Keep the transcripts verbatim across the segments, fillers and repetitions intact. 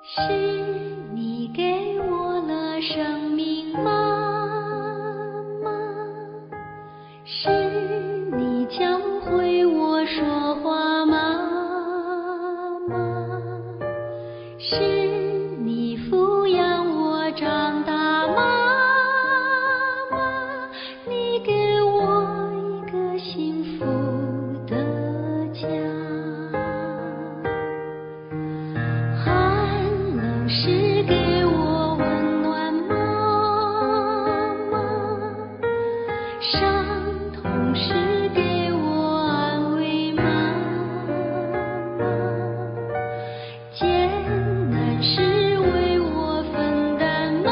是你给我了生命，妈妈，是你教会我说话，妈妈，是你抚养我长大，妈妈，你给我一个幸福的家。是给我温暖，妈妈，伤痛是给我安慰，妈妈，艰难是为我分担，妈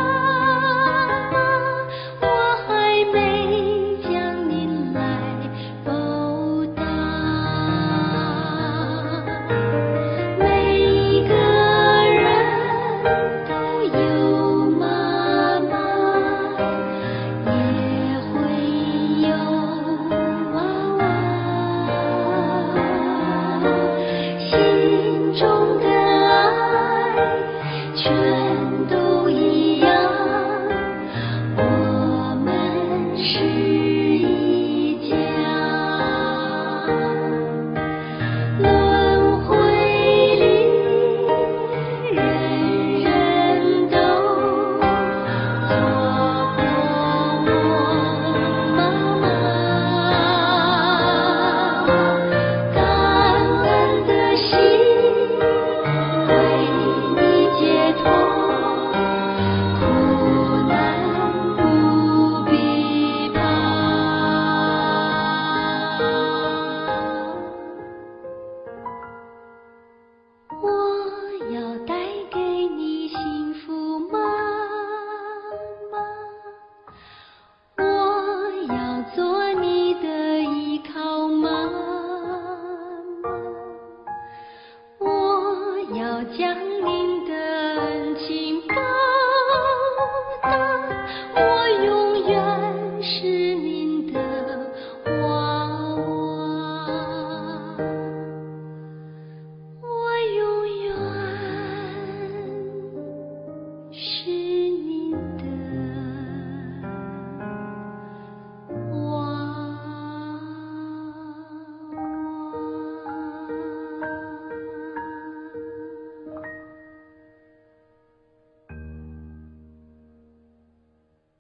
妈，我还没将您来报答。每一个全都一样，我们是一家。轮回里，人人都错过我妈妈，感恩的心。我要带给你幸福，妈妈，我要做你的依靠，妈妈，我要将您